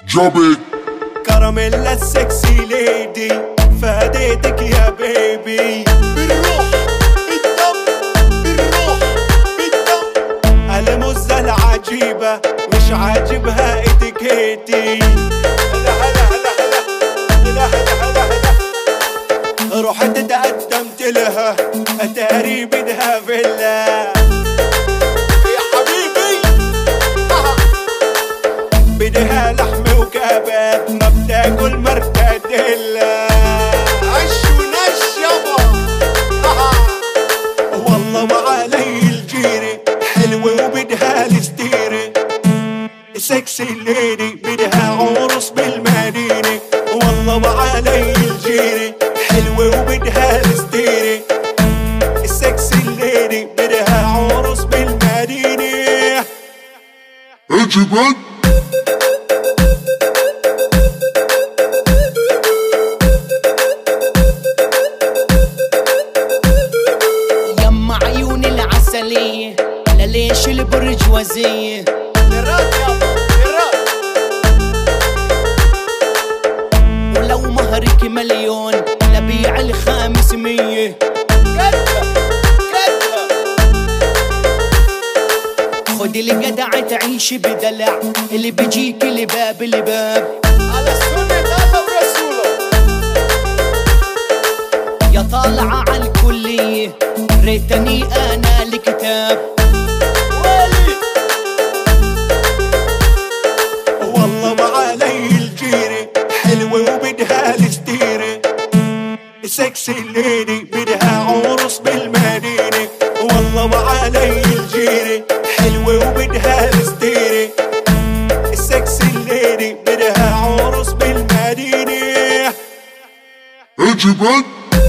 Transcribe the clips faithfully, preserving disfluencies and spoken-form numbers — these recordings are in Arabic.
جابت كراميلا السكسي ليدي فاديتك يا بيبي بالروح بالدم بالروح بالدم المزة العجيبة مش عاجبها اتيكيتي هلا هلا هلا هلا هلا هلا هلا رحت تقدمت لها اتاري بدها فيلا يا حبيبي بدها لحمة وكباب ما بتاكل مرتديلا عش ونش يابا والله وعلي الجيرة حلوة وبدها الستيرة سكسي ليدي بدها عرس بالمدينة والله وعلي الجيرة حلوة وبدها الستيرة السكسي ليدي بدها عرس بالمدينة عجبت يما عيون العسلية لليش البرجوازية للرات يابا للرات ولو مهرك مليون لبيع الخامس مية كدها كدها خدي الجدع تعيشي بدلع اللي بيجيك لباب لباب على سنة الله ورسوله يا طالعة عالكلية ريتني انا الكتاب والي والله وعلي الجيرة حلوة وبدها الستيرة سكسي ليدي بدها عرس بالمدينة والله وعلي الجيرة حلوة وبدها الستيرة السكسي ليدي بدها عرس بالمدينة عجبت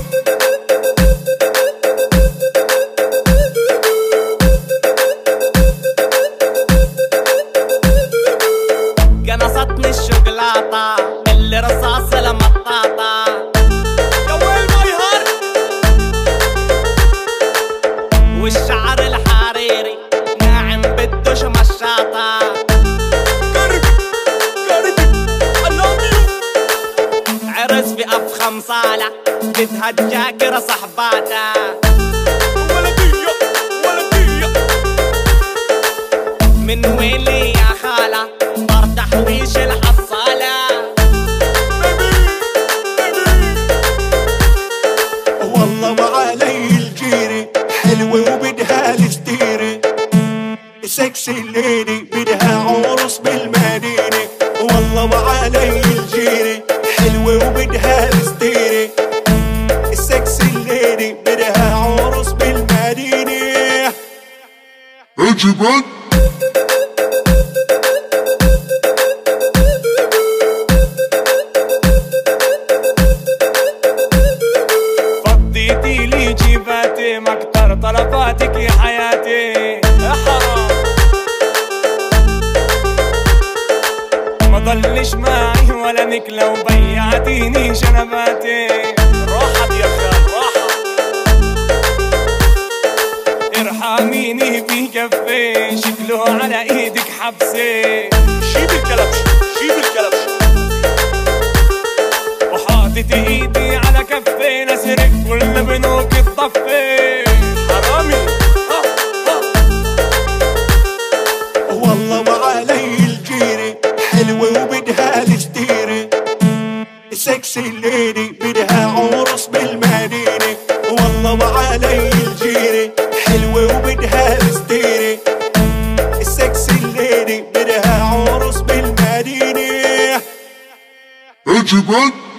قنصتني الشوكولاتة اللي رصاص لمطاطة يا ويل ماي هارت والشعر الحريري ناعم بدوش مشاطة قربي قربي I love you عرس في أفخم صالة بدها الجاكرة صحباتها ولدية ولدية من وين لي يا خالة طار تحويش الحصالة بيبي بيبي والله وعلي الجيرة حلوة وبدها الستيرة سكسي ليدي بدها عرس بالمدينة والله وعلي الجيرة حلوة وبدها الستيرة السكسي ليدي بدها عرس بالمدينة عجبت فضيتي لي جيباتي مكتر طلباتك يا حياتي يا حرام ما ضلش معي ولا نكلة وبيعتيني شنباتي راحت يا خال راحت ارحميني بكفي شكله على ايدك حبسي شيب الكلبش شيب الكلبش وحاطط ايدي على كفي نسرق كل بنوك الطفي حرامي ها ها والله وعلي الجيرة حلوة وبدها الستيرة سكسي ليدي بدها عرس بالمدينة والله وعلي الجيرة حلوة وبدها الستيرة السكسي ليدي بدها عرس بالمدينة عجبت